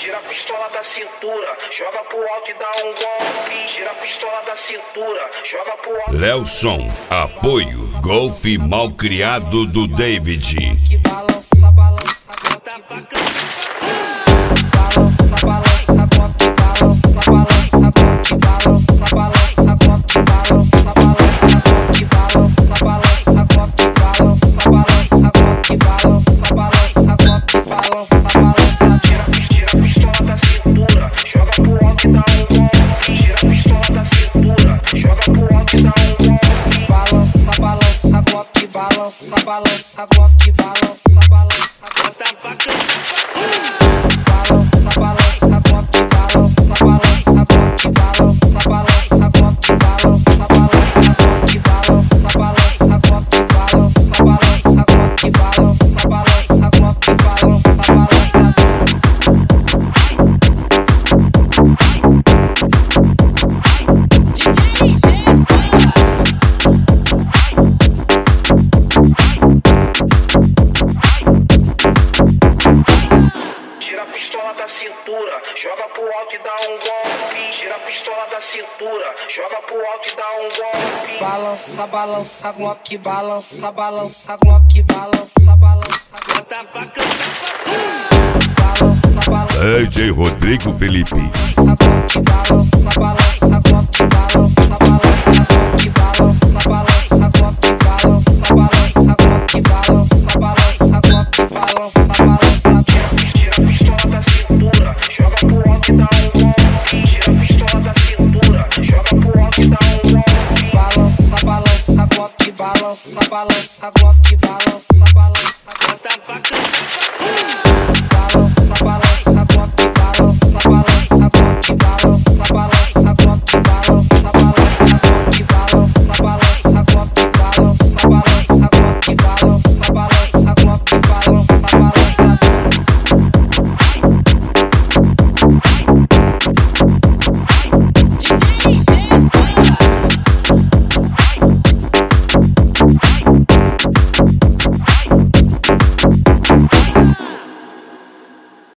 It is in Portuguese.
Tira a pistola da cintura, joga pro alto e dá um golpe. Tira a pistola da cintura, joga pro alto. Lelson, apoio, golfe mal criado do David. Que balança, balança, bota bacana. Balança, balança, bota, balança, balança, bota, balança, balança, bota, balança, balança, bota, balança, bota, balança, balança, bota, balança, balança, bota, balança, balança. Tira a pistola da cintura, joga pro alto e dá um golpe. Tira a pistola da cintura, joga pro alto e dá um golpe. Balança, balança, bota, balança, balança, bota, balança, balança, bota bacana. Balança, balança, bota, balança, balança, bota, balança, balança, bota, balança, balança, bota, balança, balança, bota, balança, balança, bota, balança, balança, bota, balança, balança. Tira a pistola da cintura, joga pro alto e dá um golpe. Tira a pistola da cintura, joga pro alto e dá um golpe. Balança, balança, Glock, balança, balança, Glock, balança, balança, bota bacana. Balança, balança, DJ Rodrigo Felipe. Glock, balança, balança, Glock, balança, balança, Glock, balança, balança, Glock, balança, balança, Glock, balança, balança, Glock, balança, balança. Tira a pistola da cintura, joga pro alto e dá um golpe. Tira a pistola da cintura, joga pro alto e dá um golpe. Balança, balança, Glock, balança, balança, Glock, balança.